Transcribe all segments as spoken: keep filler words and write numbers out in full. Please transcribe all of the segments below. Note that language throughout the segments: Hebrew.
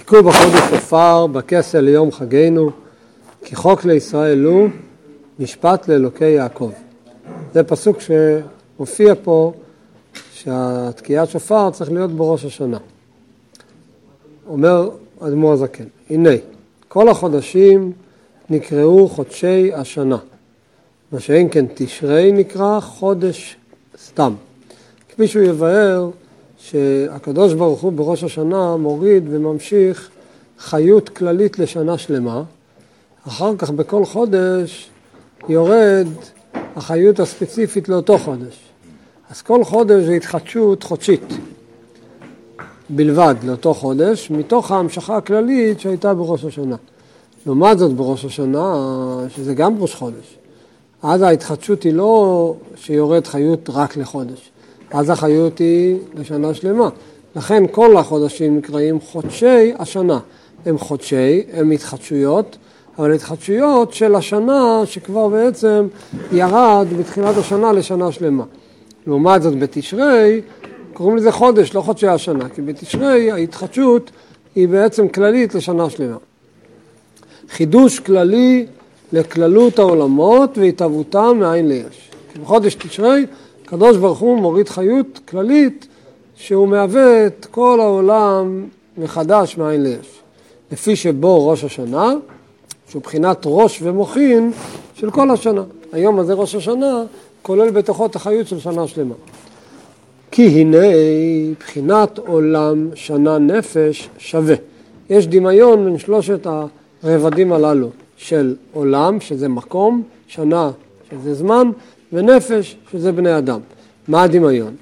תקעו בחודש שופר בכסל ליום חגנו, כי חוק לישראל הוא משפט לאלוקי יעקב. זה פסוק שמופיע פה שהתקיעת שופר צריך להיות בראש השנה. אומר אדמו"ר הזקן, הנה, כל החודשים נקראו חודשי השנה. מה שאין כן תשרי נקרא חודש סתם. כפי שהוא יבהר שהקדוש ברוך הוא בראש השנה מוריד וממשיך חיות כללית לשנה שלמה. אחר כך בכל חודש יורד החיות הספציפית לאותו חודש. אז כל חודש זה התחדשות חודשית בלבד לאותו חודש, מתוך ההמשכה הכללית שהייתה בראש השנה. לעומת זאת בראש השנה, שזה גם ראש חודש, אז ההתחדשות היא לא שיורד חיות רק לחודש, אז החיות היא לשנה שלמה. לכן כל החודשים נקראים חודשי השנה. הם חודשי, הם התחדשויות, אבל התחדשויות של השנה שכבר בעצם ירד בתחילת השנה לשנה שלמה. לעומת זאת בתשרי, קוראים לזה חודש, לא חודשי השנה, כי בתשרי ההתחדשות היא בעצם כללית לשנה שלמה. חידוש כללי לכללות העולמות והתהוותם מאין ליש. בחודש תשרי, הקדוש ברוך הוא מוריד חיות כללית שהוא מהווה את כל העולם מחדש מאין ליש. לפי שבו ראש השנה, שהוא בחינת ראש ומוחין של כל השנה. היום הזה ראש השנה כולל בתוכו את החיות של שנה שלמה. כי הנה בחינת עולם שנה נפש שווה. יש דמיון בין שלושת הרבדים הללו של עולם, שזה מקום, שנה, שזה זמן, ונפש, שזה בני אדם. מה הדמיון?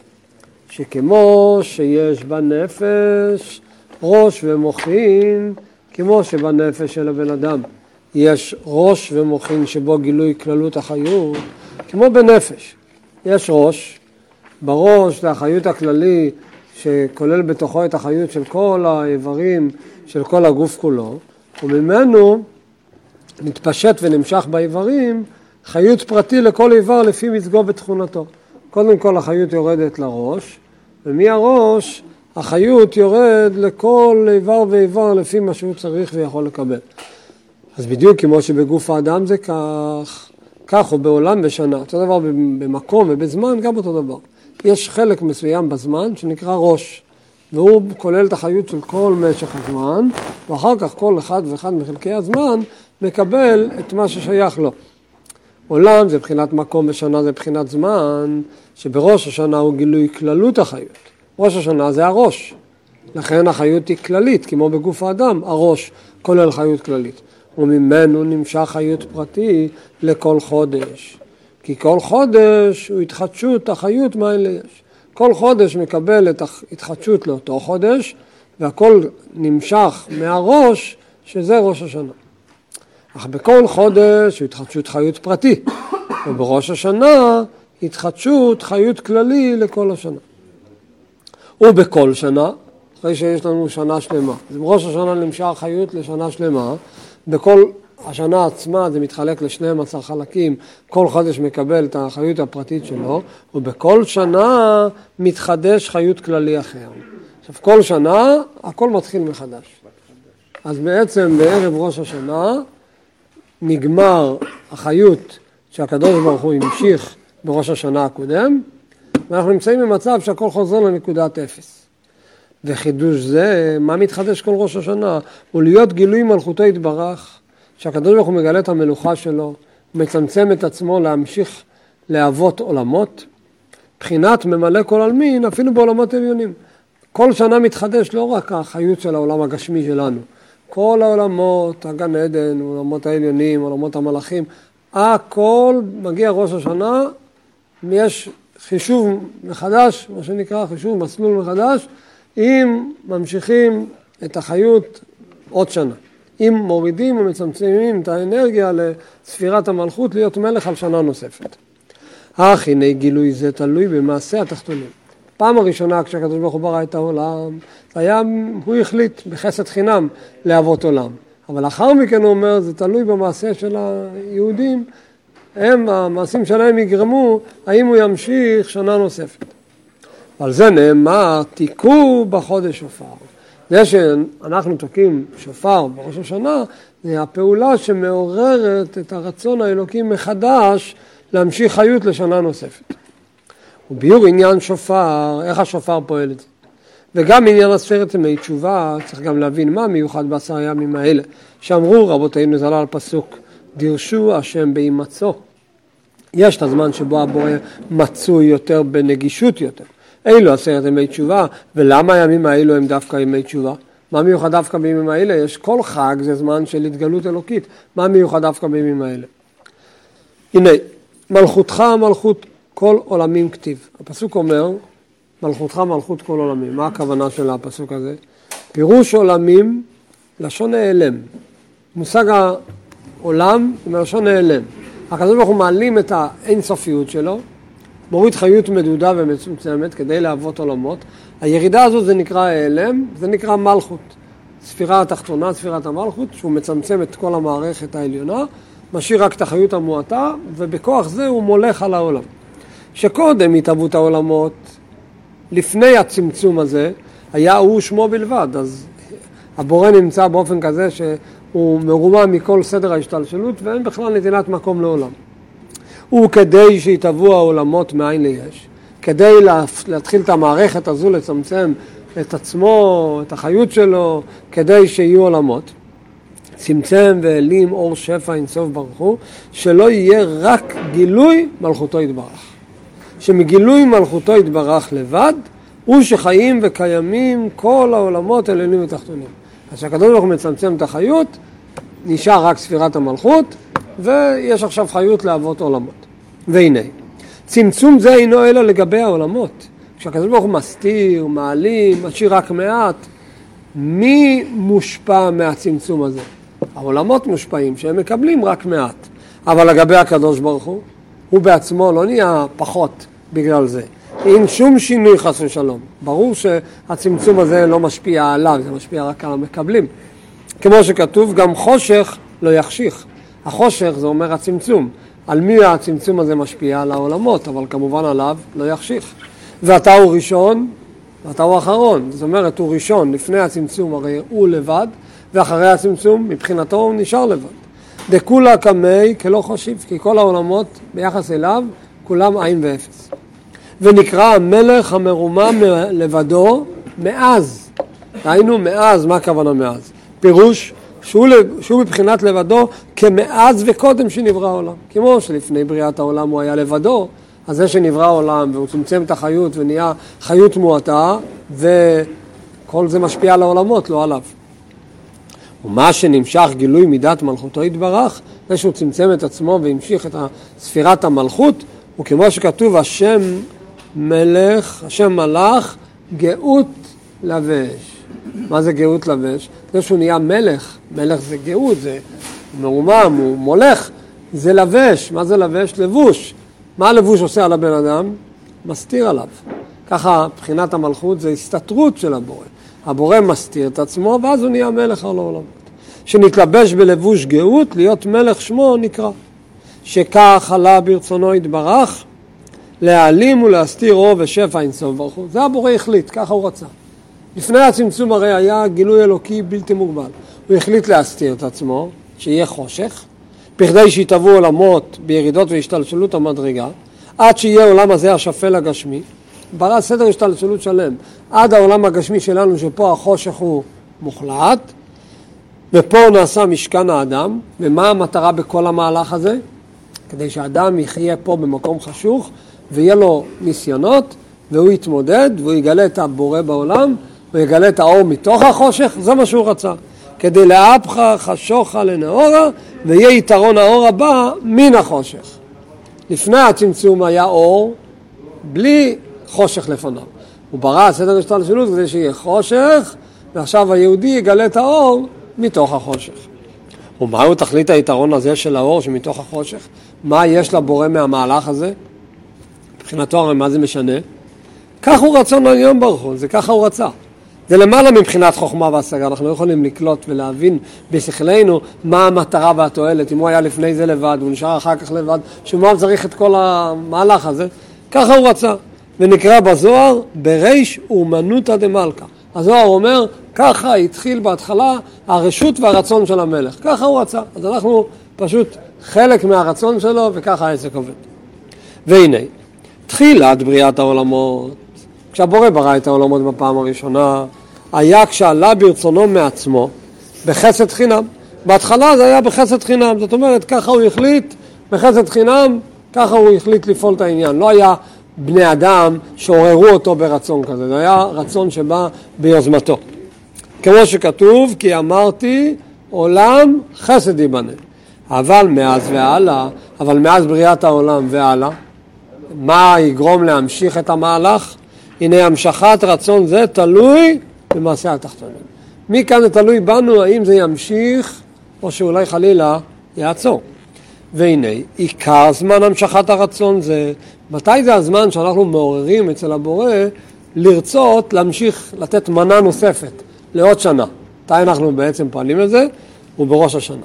שכמו שיש בנפש ראש ומוחין, כמו שבנפש של הבן אדם יש ראש ומוחין שבו גילוי כללות החיות, כמו בנפש. יש ראש, בראש זה החיות הכללי שכולל בתוכו את החיות של כל האיברים, של כל הגוף כולו, וממנו מתפשט ונמשך באיברים חיות פרטי לכל איבר לפי מצגו בתכונתו. קודם כל החיות יורדת לראש, ומהראש החיות יורד לכל איבר ואיבר לפי מה שהוא צריך ויכול לקבל. אז בדיוק כמו שבגוף האדם זה כך, כך הוא בעולם בשנה, אותו דבר במקום ובזמן גם אותו דבר. יש חלק מסוים בזמן שנקרא ראש, והוא כולל את החיות של כל משך הזמן, ואחר כך כל אחד ואחד מחלקי הזמן מקבל את מה ששייך לו. עולם זה בחינת מקום בשנה, זה בחינת זמן, שבראש השנה הוא גילוי כללות החיות. ראש השנה זה הראש, לכן החיות היא כללית, כמו בגוף האדם, הראש כולל חיות כללית. וממנו נמשך חיות פרטי לכל חודש. כי כל חודש הוא התחדשות החיות מאין ליש. כל חודש מקבל את ההתחדשות לאותו חודש, והכל נמשך מהראש, שזה ראש השנה. אך בכל חודש הוא התחדשות חיות פרטי, ובראש השנה התחדשות חיות כללי לכל השנה. ובכל שנה, אחרי שיש לנו שנה שלמה, אז בראש השנה נמשך חיות לשנה שלמה, בכל השנה עצמה זה מתחלק ל-שנים עשר חלקים, כל חודש מקבל את החיות הפרטית שלו, ובכל שנה מתחדש חיות כללי אחר. עכשיו כל שנה הכל מתחיל מחדש. אז בעצם בערב ראש השנה נגמר החיות שהקדוש ברוך הוא המשיך בראש השנה הקודם, ואנחנו נמצאים במצב שהכל חוזר לנקודת אפס. וחידוש זה, מה מתחדש כל ראש השנה? הוא להיות גילוי מלכותו יתברך, שהקדוש ברוך הוא מגלה את המלוכה שלו, מצמצם את עצמו להמשיך להוות עולמות, בחינת ממלא כל עלמין, אפילו בעולמות עליונים. כל שנה מתחדש לא רק החיות של העולם הגשמי שלנו, כל העולמות, הגן עדן, עולמות העליונים, עולמות המלאכים, הכל מגיע ראש השנה, יש חישוב מחדש, מה שנקרא חישוב מסלול מחדש, אם ממשיכים את החיות עוד שנה. אם מורידים ומצמצמים את האנרגיה לספירת המלכות להיות מלך על שנה נוספת. אך הנה גילוי זה תלוי במעשה התחתונים. פעם הראשונה כשהקדוש ברוך הוא ברא את העולם, היה, הוא החליט בחסד חינם להוות עולם. אבל לאחר מכן הוא אומר, זה תלוי במעשה של היהודים, הם, המעשים שלהם יגרמו, האם הוא ימשיך שנה נוספת. על זה נאמר, תיקעו בחודש שופר. זה שאנחנו תוקעים שופר בראש השנה, זה הפעולה שמעוררת את הרצון האלוקי מחדש להמשיך חיות לשנה נוספת. וביור עניין שופר, איך השופר פועל את זה? וגם עניין עשרת ימי תשובה, צריך גם להבין מה מיוחד בעשרה ימים האלה. שאמרו רבותינו ז"ל על פסוק, דירשו השם בהימצאו. יש את הזמן שבו הבורא מצוי יותר בנגישות יותר. אילו עשרת ימי תשובה, ולמה הימים האלו הם דווקא ימי תשובה? מה מיוחד דווקא בימים האלה? יש כל חג, זה זמן של התגלות אלוקית. מה מיוחד דווקא בימים האלה? הנה, מלכותך מלכות כל עולמים כתיב. הפסוק אומר, מלכותך מלכות כל עולמים. מה הכוונה של הפסוק הזה? פירוש עולמים, לשון נעלם. מושג העולם מלשון נעלם. הקדוש ברוך הוא מעלים את האינסופיות שלו, מוריד חיות מדודה ומצומצמת כדי להוות עולמות. הירידה הזאת זה נקרא העלם, זה נקרא מלכות. ספירה התחתונה, ספירת המלכות, שהוא מצמצם את כל המערכת העליונה, משאיר רק את החיות המועטה, ובכוח זה הוא מולך על העולם. שקודם התהוות העולמות, לפני הצמצום הזה, היה הוא שמו בלבד, אז הבורא נמצא באופן כזה שהוא מרומם מכל סדר ההשתלשלות, ואין בכלל נתינת מקום לעולם. הוא כדי שיתהוו העולמות מאין ליש, כדי להתחיל את המערכת הזו לצמצם את עצמו, את החיות שלו, כדי שיהיו עולמות. צמצם והעלים אור שפע אינסוף ברוך הוא, שלא יהיה רק גילוי מלכותו יתברך. שמגילוי מלכותו יתברך לבד, הוא שחיים וקיימים כל העולמות העליונים ותחתונים. אז שהקדוש ברוך הוא מצמצם את החיות, נשאר רק ספירת המלכות, ויש עכשיו חיות להוות עולמות. והנה, צמצום זה אינו אלא לגבי העולמות. כשהקדוש ברוך הוא מסתיר, מעלים, משאיר רק מעט, מי מושפע מהצמצום הזה? העולמות מושפעים, שהם מקבלים רק מעט. אבל לגבי הקדוש ברוך הוא, הוא בעצמו לא נהיה פחות בגלל זה. אין שום שינוי חס ושלום. ברור שהצמצום הזה לא משפיע עליו, זה משפיע רק על המקבלים. כמו שכתוב, גם חושך לא יחשיך. החושך זה אומר הצמצום. על מי הצמצום הזה משפיע? על העולמות, אבל כמובן עליו לא יחשיך. ואתה הוא ראשון, ואתה הוא אחרון. זאת אומרת, הוא ראשון, לפני הצמצום הרי הוא לבד, ואחרי הצמצום מבחינתו הוא נשאר לבד. דכולה כמי כלא חשיב, כי כל העולמות ביחס אליו כולם עין ואפס. ונקרא המלך המרומם לבדו מאז. היינו מאז, מה הכוונה מאז? פירוש שהוא, שהוא מבחינת לבדו כמאז וקודם שנברא העולם. כמו שלפני בריאת העולם הוא היה לבדו, אז זה שנברא העולם והוא צמצם את החיות ונהיה חיות מועטה, וכל זה משפיע על העולמות, לא עליו. ומה שנמשך גילוי מידת מלכותו יתברך, זה שהוא צמצם את עצמו והמשיך את ספירת המלכות, וכמו שכתוב, השם מלך, השם מלך, גאות לבש. מה זה גאות לבש? זה שהוא נהיה מלך, מלך זה גאות, זה מרומם, הוא מולך, זה לבש. מה זה לבש? לבוש. מה הלבוש עושה על הבן אדם? מסתיר עליו. ככה בחינת המלכות זה הסתתרות של הבורא. הבורא מסתיר את עצמו, ואז הוא נהיה מלך על העולמות. שנתלבש בלבוש גאות, להיות מלך שמו נקרא. שכך עלה ברצונו יתברך, להעלים ולהסתיר אור ושפע אינסוף ברוך הוא. זה הבורא החליט, ככה הוא רצה. לפני הצמצום הרי היה גילוי אלוקי בלתי מוגבל. הוא החליט להסתיר את עצמו, שיהיה חושך, בכדי שיתהוו עולמות בירידות והשתלשלות המדרגה, עד שיהיה עולם הזה השפל הגשמי, ברא סדר השתלשלות שלם, עד העולם הגשמי שלנו שפה החושך הוא מוחלט, ופה הוא נעשה משכן האדם. ומה המטרה בכל המהלך הזה? כדי שהאדם יחיה פה במקום חשוך, ויהיה לו ניסיונות, והוא יתמודד, והוא יגלה את הבורא בעולם, הוא יגלה את האור מתוך החושך, זה מה שהוא רצה. כדי להפכה חשוכה לנאורה, ויהיה יתרון האור הבא מן החושך. לפני הצמצום היה אור, בלי חושך לפניו. הוא ברא סדר השתלשלות כדי שיהיה חושך, ועכשיו היהודי יגלה את האור מתוך החושך. ומהו תכלית היתרון הזה של האור שמתוך החושך? מה יש לבורא מהמהלך הזה? מבחינתו הרי מה זה משנה? כך הוא רצון העליון ברוך הוא, זה ככה הוא רצה. זה למעלה מבחינת חוכמה והשגה, אנחנו לא יכולים לקלוט ולהבין בשכלנו מה המטרה והתועלת. אם הוא היה לפני זה לבד, הוא נשאר אחר כך לבד, שמה צריך את כל המהלך הזה? ככה הוא רצה. ונקרא בזוהר, בריש אומנותא דמלכא. הזוהר אומר, ככה התחיל בהתחלה הרשות והרצון של המלך. ככה הוא רצה. אז אנחנו פשוט חלק מהרצון שלו, וככה העסק עובד. והנה, תחילת בריאת העולמות, כשהבורא ברא את העולמות בפעם הראשונה, היה כשעלה ברצונו מעצמו, בחסד חינם. בהתחלה זה היה בחסד חינם, זאת אומרת, ככה הוא החליט, בחסד חינם, ככה הוא החליט לפעול את העניין. לא היה בני אדם שעוררו אותו ברצון כזה, זה היה רצון שבא ביוזמתו. כמו שכתוב, כי אמרתי, עולם חסד ייבנה. אבל מאז והלאה, אבל מאז בריאת העולם והלאה, מה יגרום להמשיך את המהלך? הנה המשכת רצון זה תלוי במעשה התחתונים. מכאן זה תלוי בנו, האם זה ימשיך או שאולי חלילה יעצור. והנה, עיקר זמן המשכת הרצון זה, מתי זה הזמן שאנחנו מעוררים אצל הבורא לרצות להמשיך לתת מנה נוספת לעוד שנה. מתי אנחנו בעצם פועלים לזה? הוא בראש השנה.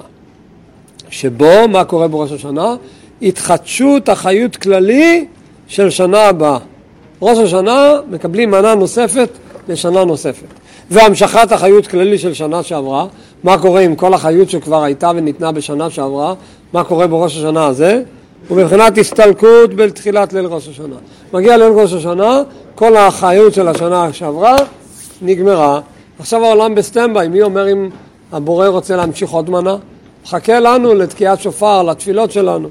שבו, מה קורה בראש השנה? התחדשות החיות כללי של שנה הבאה. ראש השנה מקבלים מנה נוספת לשנה נוספת. והמשכת החיות כללי של שנה שעברה, מה קורה עם כל החיות שכבר הייתה וניתנה בשנה שעברה, מה קורה בראש השנה הזה? ובבחינת הסתלקות בתחילת ליל ראש השנה. מגיע ליל ראש השנה, כל החיות של השנה שעברה נגמרה. עכשיו העולם בסטנדביי, מי אומר אם הבורא רוצה להמשיך עוד מנה? חכה לנו לתקיעת שופר, לתפילות שלנו.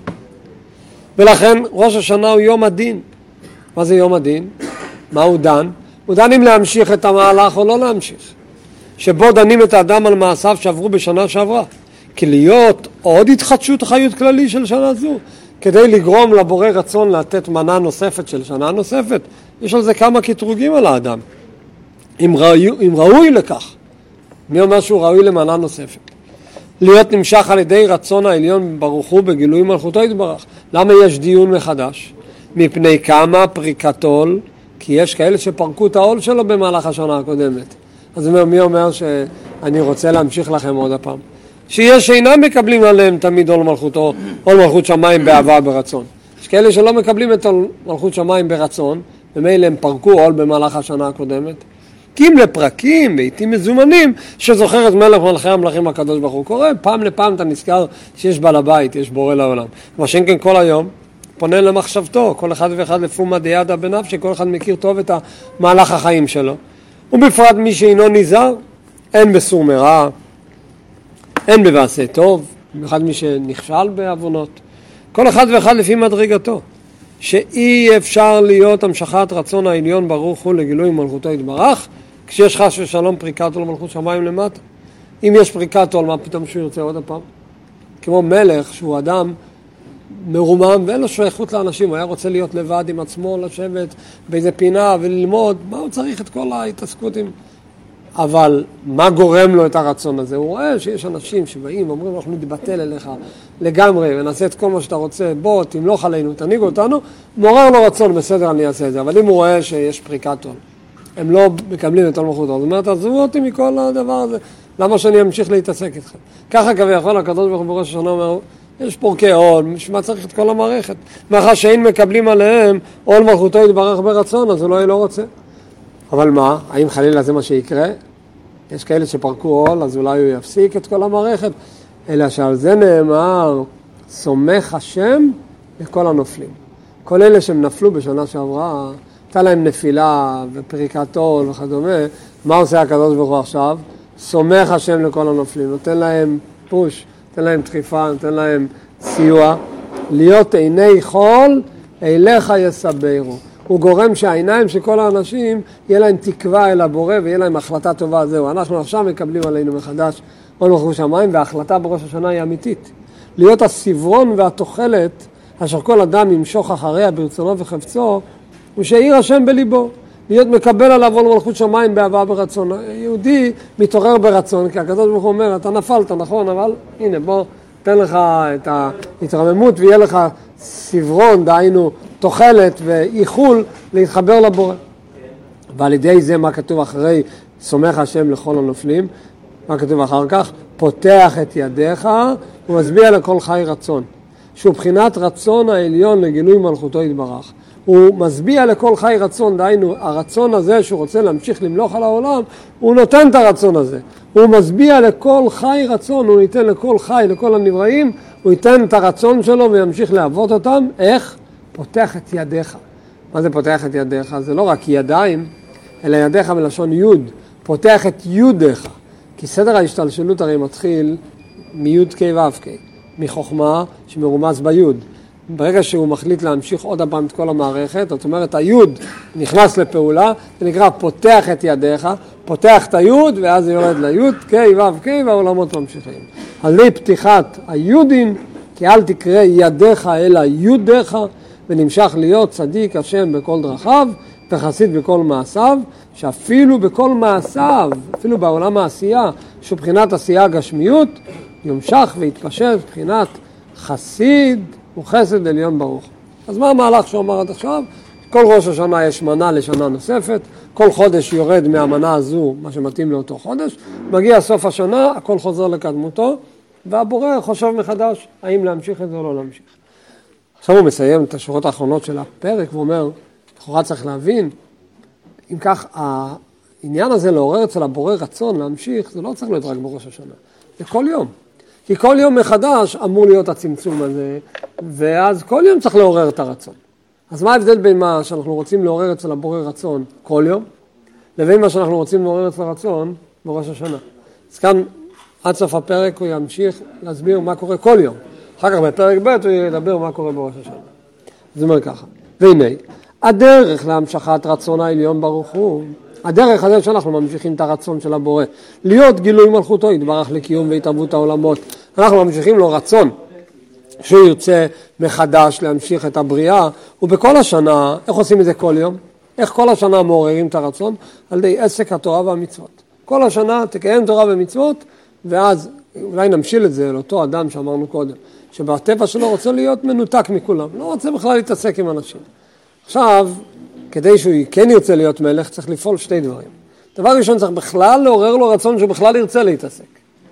ולכן ראש השנה הוא יום הדין. מה זה יום הדין? מה הוא דן? הוא דן אם להמשיך את המהלך או לא להמשיך. שבו דנים את האדם על מעשיו שעברו בשנה שעברה. כי להיות עוד התחדשות חיות כללי של שנה זו, כדי לגרום לבורא רצון לתת מנה נוספת של שנה נוספת, יש על זה כמה קטרוגים על האדם. אם ראוי, אם ראוי לכך, מי אומר שהוא ראוי למנה נוספת? להיות נמשך על ידי רצון העליון ברוך הוא בגילוי מלכותו יתברך. למה יש דיון מחדש? מפני כמה פריקת עול, כי יש כאלה שפרקו את העול שלו במהלך השנה הקודמת. אז מי אומר שאני רוצה להמשיך לכם עוד הפעם? שיש שאינם מקבלים עליהם תמיד עול מלכותו, עול מלכות שמיים באהבה ברצון. יש כאלה שלא מקבלים את עול מלכות שמיים ברצון, ומילא הם פרקו עול במהלך השנה הקודמת. כי אם לפרקים, בעיתים מזומנים, שזוכר את מלך מלכי המלכים הקדוש ברוך הוא קורא, פעם לפעם אתה נזכר שיש בעל הבית, יש בורא לעולם. מה שאין כן כל היום, פונה למחשבתו, כל אחד ואחד לפומה דיאדה בנפשי, כל אחד מכיר טוב את המהלך החיים שלו. ובפרט מי שאינו נזהר, אין בסור מרע, אין במעשה טוב, במיוחד מי שנכשל בעוונות. כל אחד ואחד לפי מדרגתו, שאי אפשר להיות המשכת רצון העליון ברוך הוא לגילוי מלכותו יתברך, כשיש חס ושלום פריקת עול מלכות שמיים למטה. אם יש פריקת עול, מה פתאום שהוא ירצה עוד הפעם? כמו מלך שהוא אדם מרומם ואין לו שייכות לאנשים, הוא היה רוצה להיות לבד עם עצמו, לשבת באיזה פינה וללמוד, מה הוא צריך את כל ההתעסקות עם... אבל מה גורם לו את הרצון הזה? הוא רואה שיש אנשים שבאים ואומרים, אנחנו נתבטל אליך לגמרי ונעשה את כל מה שאתה רוצה, בוא תמלוך עלינו, תנהיג אותנו, מעורר לו רצון, בסדר אני אעשה את זה, אבל אם הוא רואה שיש פריקת עול, הם לא מקבלים את עול מלכותו, זאת אומרת, עזבו אותי מכל הדבר הזה, למה שאני אמשיך להתעסק איתכם? ככה כביכול הקדוש ברוך הוא בראש השנה אומר, יש פורקי עול, מה צריך את כל המערכת? מאחר שאין מקבלים עליהם עול מלכותו יתברך ברצון, אז אולי לא רוצה. אבל מה? האם חלילה זה מה שיקרה? יש כאלה שפרקו עול, אז אולי הוא יפסיק את כל המערכת. אלא שעל זה נאמר, סומך השם לכל הנופלים. כל אלה שהם נפלו בשנה שעברה, הייתה להם נפילה ופריקת עול וכדומה, מה עושה הקדוש ברוך הוא עכשיו? סומך השם לכל הנופלים, נותן להם פוש, נותן להם דחיפה, נותן להם סיוע. להיות עיני חול, אליך יסברו. הוא גורם שהעיניים של כל האנשים יהיה להם תקווה אל הבורא ויהיה להם החלטה טובה. זהו, אנחנו עכשיו מקבלים עלינו מחדש עול מלכות שמיים, וההחלטה בראש השנה היא אמיתית. להיות הסברון והתוחלת אשר כל אדם ימשוך אחריה ברצונו וחפצו, הוא שיעיר השם בליבו. להיות מקבל עליו עול מלכות שמיים באהבה ברצון. יהודי מתעורר ברצון, כי הקדוש ברוך הוא אומר, אתה נפלת, נכון, אבל הנה בוא תן לך את ההתרממות ויהיה לך סברון, דהיינו תוחלת ואיחול להתחבר לבורא. ועל ידי זה מה כתוב אחרי סומך השם לכל הנופלים? מה כתוב אחר כך? פותח את ידיך ומצביע לכל חי רצון. שהוא בחינת רצון העליון לגילוי מלכותו יתברך. הוא משביע לכל חי רצון, דהיינו, הרצון הזה שהוא רוצה להמשיך למלוך על העולם, הוא נותן את הרצון הזה. הוא משביע לכל חי רצון, הוא ייתן לכל חי, לכל הנבראים, הוא ייתן את הרצון שלו וימשיך לעבוד אותם. איך? פותח את ידיך. מה זה פותח את ידיך? זה לא רק ידיים, אלא ידיך מלשון יוד. פותח את יודיך. כי סדר ההשתלשלות הרי מתחיל מיוד קי ואף קי, מחוכמה שמרומז ביוד. ברגע שהוא מחליט להמשיך עוד הפעם את כל המערכת, זאת אומרת, היוד נכנס לפעולה, זה נקרא פותח את ידיך, פותח את היוד, ואז זה יורד ליוד, קי ואף קי, והעולמות ממשיכים. על ידי פתיחת היודין, כי אל תקרא ידיך אלא יודיך, ונמשך להיות צדיק השם בכל דרכיו, וחסיד בכל מעשיו, שאפילו בכל מעשיו, אפילו בעולם העשייה, שהוא בחינת עשייה גשמיות, ימשך ויתפשט בחינת חסיד וחסד עליון ברוך. אז מה המהלך שהוא אמר עד עכשיו? כל ראש השנה יש מנה לשנה נוספת, כל חודש יורד מהמנה הזו, מה שמתאים לאותו חודש, מגיע סוף השנה, הכל חוזר לקדמותו, והבורא חושב מחדש האם להמשיך את זה או לא להמשיך. עכשיו הוא מסיים את השורות האחרונות של הפרק ואומר, לכאורה צריך להבין, אם כך העניין הזה לעורר אצל הבורא רצון להמשיך, זה לא צריך להיות רק בראש השנה, זה כל יום. כי כל יום מחדש אמור להיות הצמצום הזה, ואז כל יום צריך לעורר את הרצון. אז מה ההבדל בין מה שאנחנו רוצים לעורר אצל הבורא רצון כל יום, לבין מה שאנחנו רוצים לעורר אצל הרצון בראש השנה? אז כאן עד סוף הפרק הוא ימשיך להסביר מה קורה כל יום. אחר כך בפרק ב' הוא ידבר מה קורה בראש השנה. זה אומר ככה, והנה, הדרך להמשכת רצון העליון ברוך הוא, הדרך הזה שאנחנו ממשיכים את הרצון של הבורא, להיות גילוי מלכותו, יתברך לקיום והתערבות העולמות. אנחנו ממשיכים לו רצון, שהוא ירצה מחדש להמשיך את הבריאה, ובכל השנה, איך עושים את זה כל יום? איך כל השנה מעוררים את הרצון? על ידי עסק התורה והמצוות. כל השנה תקיים תורה ומצוות, ואז אולי נמשיל את זה לאותו אדם שאמרנו קודם, שבטבע שלו רוצה להיות מנותק מכולם, לא רוצה בכלל להתעסק עם אנשים. עכשיו, כדי שהוא כן ירצה להיות מלך, צריך לפעול שתי דברים. דבר ראשון, צריך בכלל לעורר לו רצון שהוא בכלל ירצה להתעסק.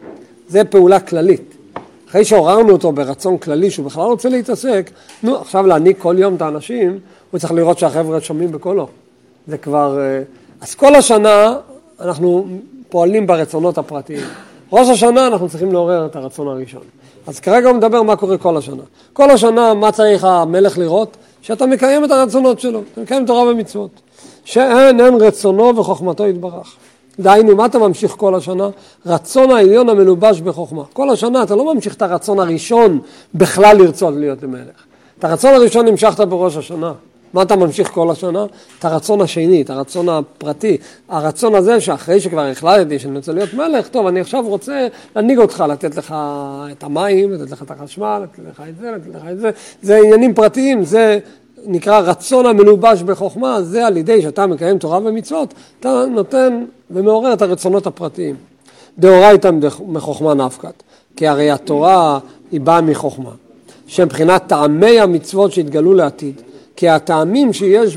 זה פעולה כללית. אחרי שעוררנו אותו ברצון כללי שהוא בכלל רוצה להתעסק, נו, עכשיו להעניק כל יום את האנשים, הוא צריך לראות שהחבר'ה שומעים בקולו. זה כבר... אז כל השנה אנחנו פועלים ברצונות הפרטיים. ראש השנה אנחנו צריכים לעורר את הרצון הראשון. אז כרגע הוא מדבר מה קורה כל השנה. כל השנה מה צריך המלך לראות? שאתה מקיים את הרצונות שלו, אתה מקיים תורה ומצוות. שאין אין רצונו וחוכמתו יתברך. דהיינו, מה אתה ממשיך כל השנה? רצון העליון המלובש בחוכמה. כל השנה אתה לא ממשיך את הרצון הראשון בכלל לרצות להיות למלך. את הרצון הראשון המשכת בראש השנה. מה אתה ממשיך כל השנה? את הרצון השני, את הרצון הפרטי. הרצון הזה שאחרי שכבר החלטתי שאני רוצה להיות מלך, טוב, אני עכשיו רוצה להנהיג אותך, לתת לך את המים, לתת לך את החשמל, לתת לך את זה, לתת לך את זה. זה עניינים פרטיים, זה נקרא רצון המלובש בחוכמה, זה על ידי שאתה מקיים תורה ומצוות, אתה נותן ומעורר את הרצונות הפרטיים. דאורייתא מחוכמה נפקת, כי הרי התורה היא באה מחוכמה, שמבחינת טעמי המצוות שהתגלו לעתיד, כי הטעמים שיש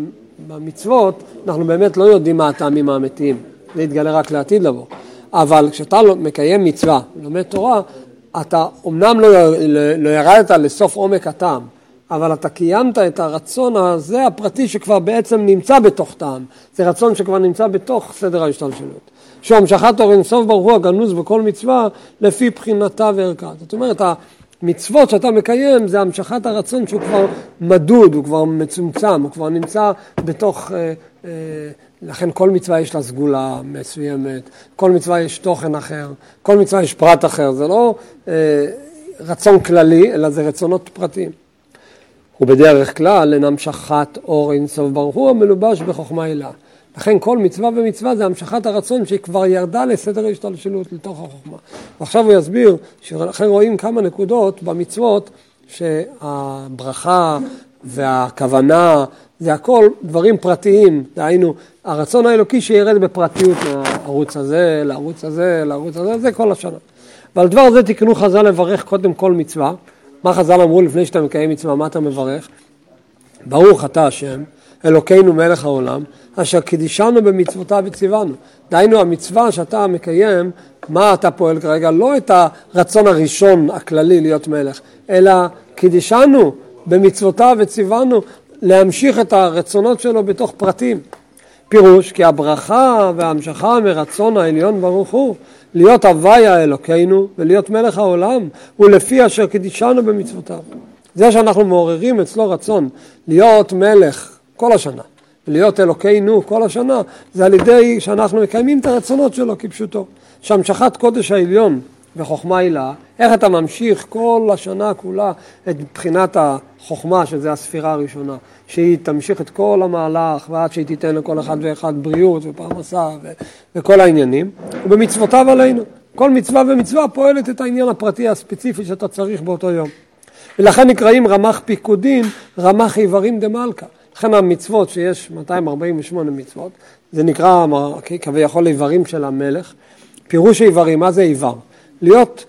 במצוות, אנחנו באמת לא יודעים מה הטעמים האמיתיים, זה יתגלה רק לעתיד לבוא. אבל כשאתה מקיים מצווה, לומד תורה, אתה אומנם לא, לא, לא ירדת לסוף עומק הטעם, אבל אתה קיימת את הרצון הזה הפרטי שכבר בעצם נמצא בתוך טעם. זה רצון שכבר נמצא בתוך סדר ההשתלשלות. שהוא המשכת אור אין סוף ברוך הוא הגנוז בכל מצווה לפי בחינתה וערכה. זאת אומרת, המצוות שאתה מקיים זה המשכת הרצון שהוא כבר מדוד, הוא כבר מצומצם, הוא כבר נמצא בתוך... אה, אה, לכן כל מצווה יש לה סגולה מסוימת, כל מצווה יש תוכן אחר, כל מצווה יש פרט אחר. זה לא אה, רצון כללי, אלא זה רצונות פרטיים. ובדרך כלל לנמשכת אור אין סוף ברוך הוא המלובש בחוכמה אלה. לכן כל מצווה ומצווה זה המשכת הרצון שהיא כבר ירדה לסדר ההשתלשלות לתוך החוכמה. ועכשיו הוא יסביר שלכן רואים כמה נקודות במצוות שהברכה והכוונה זה הכל דברים פרטיים. דהיינו הרצון האלוקי שירד בפרטיות מהערוץ הזה, לערוץ הזה, לערוץ הזה, זה כל השנה. ועל דבר זה תקנו חז"ל לברך קודם כל מצווה. מה חז"ל אמרו לפני שאתה מקיים מצווה, מה אתה מברך? ברוך אתה השם, אלוקינו מלך העולם, אשר קידישנו במצוותיו וציוונו. דהיינו המצווה שאתה מקיים, מה אתה פועל כרגע? לא את הרצון הראשון הכללי להיות מלך, אלא קידישנו במצוותיו וציוונו. להמשיך את הרצונות שלו בתוך פרטים. פירוש כי הברכה וההמשכה מרצון העליון ברוך הוא, להיות הוויה אלוקינו ולהיות מלך העולם, ולפי אשר קדישנו במצוותיו. זה שאנחנו מעוררים אצלו רצון להיות מלך כל השנה, ולהיות אלוקינו כל השנה, זה על ידי שאנחנו מקיימים את הרצונות שלו כפשוטו. שהמשכת קודש העליון וחוכמה הילה, איך אתה ממשיך כל השנה כולה את בחינת החוכמה, שזה הספירה הראשונה, שהיא תמשיך את כל המהלך, ועד שהיא תיתן לכל אחד ואחד בריאות ופרנסה ו- וכל העניינים, ובמצוותיו עלינו. כל מצווה ומצווה פועלת את העניין הפרטי הספציפי שאתה צריך באותו יום. ולכן נקראים רמ"ח פיקודין, רמ"ח איברים דמלכה. לכן המצוות שיש מאתיים ארבעים ושמונה מצוות, זה נקרא כביכול איברים של המלך. פירוש איברים, מה זה איבר? להיות,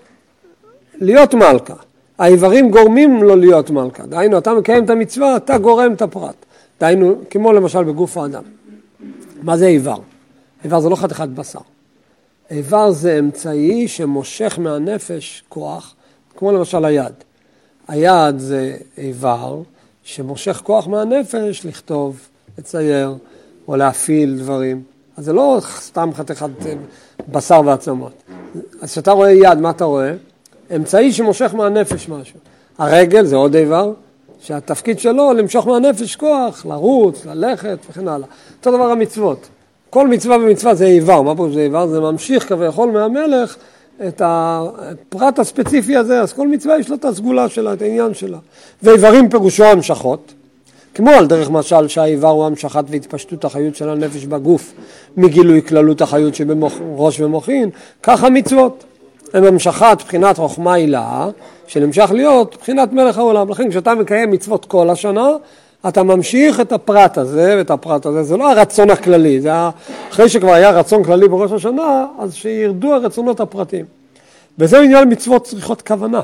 להיות מלכה. האיברים גורמים לו להיות מלכה. דהיינו, אתה מקיים את המצווה, אתה גורם את הפרט. דהיינו, כמו למשל בגוף האדם. מה זה איבר? איבר זה לא חתיכת בשר. איבר זה אמצעי שמושך מהנפש כוח, כמו למשל היד. היד זה איבר שמושך כוח מהנפש לכתוב, לצייר או להפעיל דברים. אז זה לא סתם חתיכת בשר ועצמות. אז כשאתה רואה יד, מה אתה רואה? אמצעי שמושך מהנפש משהו. הרגל זה עוד איבר, שהתפקיד שלו למשוך מהנפש כוח, לרוץ, ללכת וכן הלאה. אותו דבר המצוות. כל מצווה ומצווה זה איבר. מה פה זה איבר? זה ממשיך כביכול מהמלך את הפרט הספציפי הזה. אז כל מצווה יש לה את הסגולה שלה, את העניין שלה. ואיברים פירושו המשכות. כמו על דרך משל שהאיבר הוא המשכת והתפשטות החיות של הנפש בגוף, מגילוי כללות החיות שבראש ומוחין, כך המצוות. הם המשכת בחינת חוכמה הילה, שנמשך להיות בחינת מלך העולם. לכן כשאתה מקיים מצוות כל השנה, אתה ממשיך את הפרט הזה, ואת הפרט הזה, זה לא הרצון הכללי, זה אחרי שכבר היה רצון כללי בראש השנה, אז שירדו הרצונות הפרטיים. וזה עניין מצוות צריכות כוונה.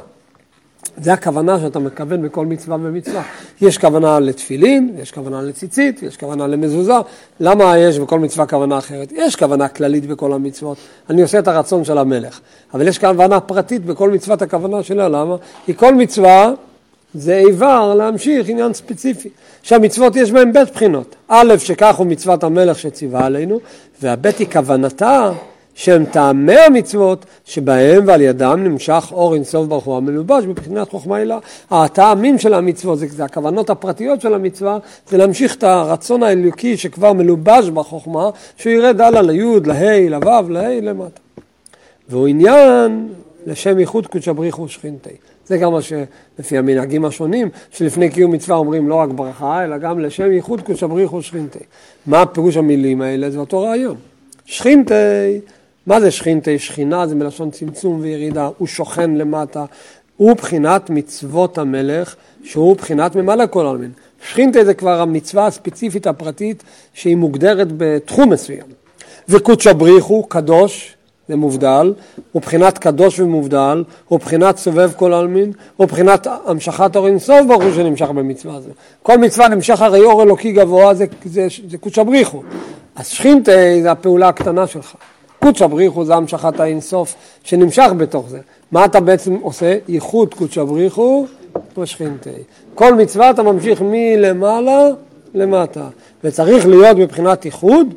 זה הכוונה שאתה מכוון בכל מצווה ומצווה. יש כוונה לתפילין, יש כוונה לציצית, יש כוונה למזוזה. למה יש בכל מצווה כוונה אחרת? יש כוונה כללית בכל המצוות. אני עושה את הרצון של המלך. אבל יש כוונה פרטית בכל מצוות הכוונה שלה. למה? כי כל מצווה זה איבר להמשיך עניין ספציפי. שהמצוות יש בהם בית בחינות. א', שכך הוא מצוות המלך שציווה עלינו, והבית היא כוונתה שהם טעמי המצוות שבהם ועל ידם נמשך אור אינסוף ברוך הוא המלובש בבחינת חוכמה הילה. הטעמים של המצוות, זה, זה הכוונות הפרטיות של המצווה, זה להמשיך את הרצון האלוקי שכבר מלובש בחוכמה, שהוא ירד הלאה ליוד, להי, לוו, להי, למטה. והוא עניין לשם ייחוד קודש הבריך ושכינתי. זה גם מה שלפי המנהגים השונים, שלפני קיום מצווה אומרים לא רק ברכה, אלא גם לשם ייחוד קודש הבריך ושכינתי. מה פירוש המילים האלה? זה אותו רעיון. שכינתי, מה זה שכינתי? שכינה זה מלשון צמצום וירידה, הוא שוכן למטה, הוא בחינת מצוות המלך, שהוא בחינת ממלא כל העלמין. שכינתי זה כבר המצווה הספציפית הפרטית, שהיא מוגדרת בתחום מסוים. וקודש הבריך הוא קדוש, זה מובדל, הוא בחינת קדוש ומובדל, הוא בחינת סובב כל העלמין, הוא בחינת המשכת אור אינסוף ברוך הוא שנמשך במצווה הזו. כל מצווה נמשך הרי אור אלוקי גבוה, זה, זה, זה קודש הבריך הוא. אז שכינתי זה הפעולה הקטנה שלך. קודש הבריך הוא זה המשכת האינסוף שנמשך בתוך זה. מה אתה בעצם עושה? ייחוד קודש הבריך הוא ושכינתי. כל מצווה אתה ממשיך מלמעלה למטה. וצריך להיות מבחינת ייחוד,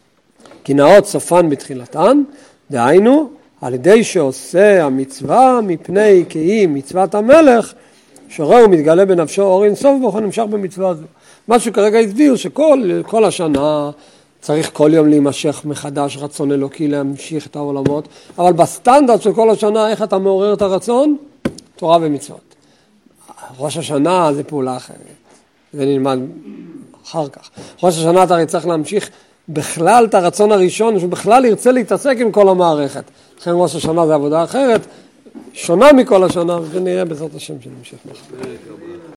כי נאות סופן בתחילתן, דהיינו, על ידי שעושה המצווה מפני כי מצוות המלך, שרואה ומתגלה בנפשו אור אינסוף ברוך הוא נמשך במצווה הזו. מה שכרגע הסביר שכל כל השנה צריך כל יום להימשך מחדש רצון אלוקי להמשיך את העולמות, אבל בסטנדרט של כל השנה איך אתה מעורר את הרצון? תורה ומצוות. ראש השנה זה פעולה אחרת, זה נלמד אחר כך. ראש השנה אתה צריך להמשיך בכלל את הרצון הראשון, שהוא בכלל ירצה להתעסק עם כל המערכת. לכן ראש השנה זה עבודה אחרת, שונה מכל השנה, ונראה בעזרת השם שנמשיך.